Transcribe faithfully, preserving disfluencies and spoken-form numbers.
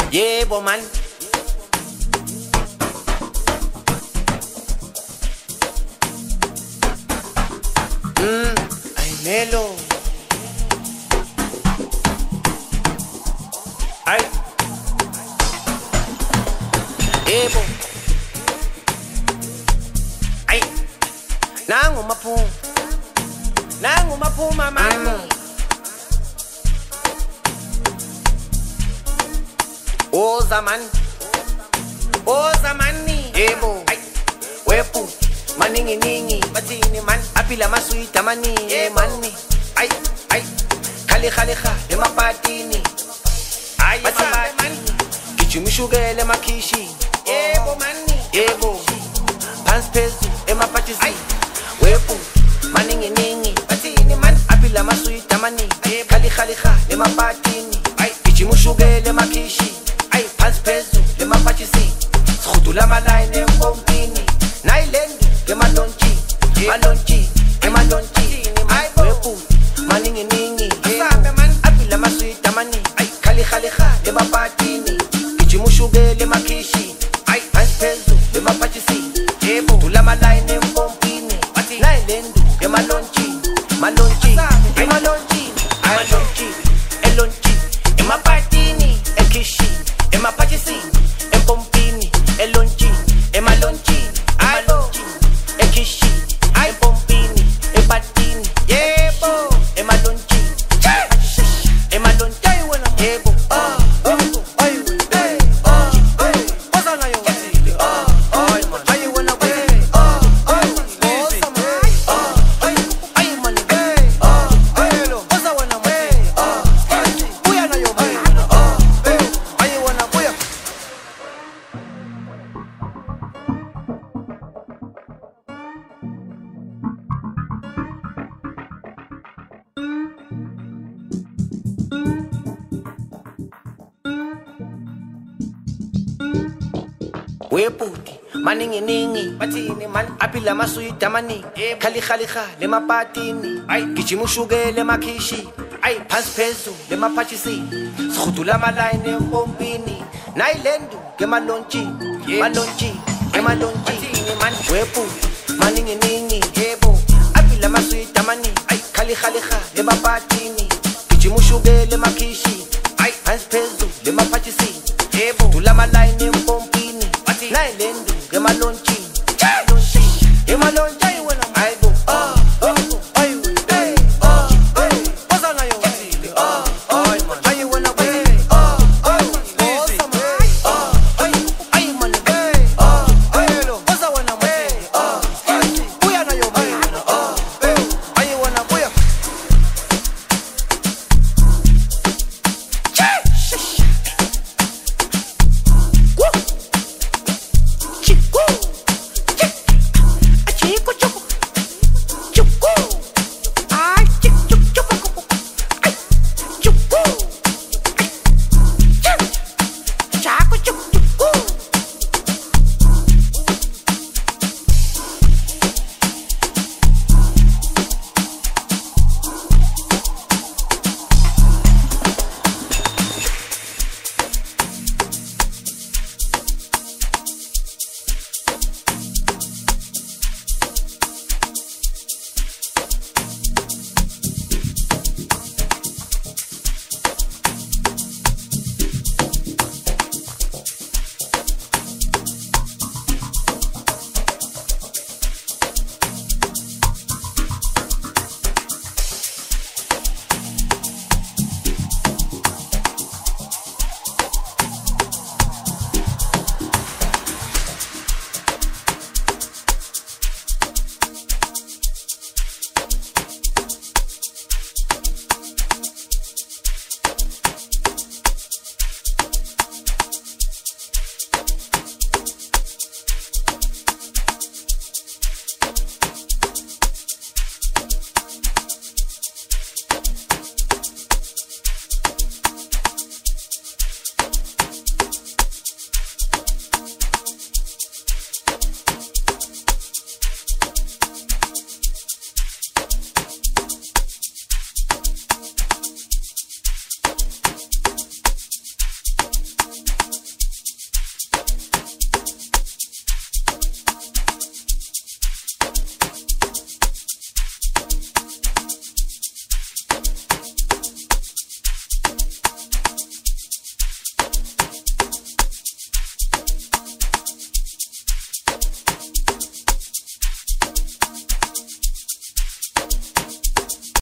Yebo man. Mm, ay Melo. Ay. Yebo. Ay. Nangu maphuma. Nangu maphuma mami. O zaman. O zamani. Yebo. Ay. Wepu. Maningi ningi. Batini man. Apila maswita mani. Ye mani. Ay. Ay. Khali khali kha. Emapatini. Ay. Batini. Kichumishugele makishi. Yebo mani. Yebo. Pants pezu. Emapatizi. Wepu. Maningi ningi. Batini man. Apila maswita mani. Khali khali kha. Emapatini. Ay. Kichumishugele makishi. Ay. Pants pezu. Emapatizi. Skudula malaine mpompini. Nailendu. Kemalonchi. Malonchi. Kemalonchi. Ay. Wepu. Maningi ningi. Asabe man. Apila maswita mani. Ay. Khali khali kha. Emapatini. Kichimushugele makishi. Ay. Pants pezu. Emapatizi. Yebo. Tula malaine mpompini. Nailendu. Kemalonchi. Malonchi. Kemalonchi. Malonchi. Elonchi. Emapatini. Ekishi. Emapatizi. Empompini. Elonchi. Emalonchi. Alonchi. Ekishi. Empompini. Epatini. Yebo. Emalonchi. Emalonchi. Yebo. Weputi, maningi ningi, batini man, apila maswita mani, khali khali kha, le mapatini, ay, kichimushugele makishi, ay, pants pezu, le mapachisi, skudula malaine mpompini, nailendu, kemalonchi, malonchi, kemalonchi, batini man, weputi, maningi ningi, yebo, apila maswita mani, ay, khali khali kha, le mapatini.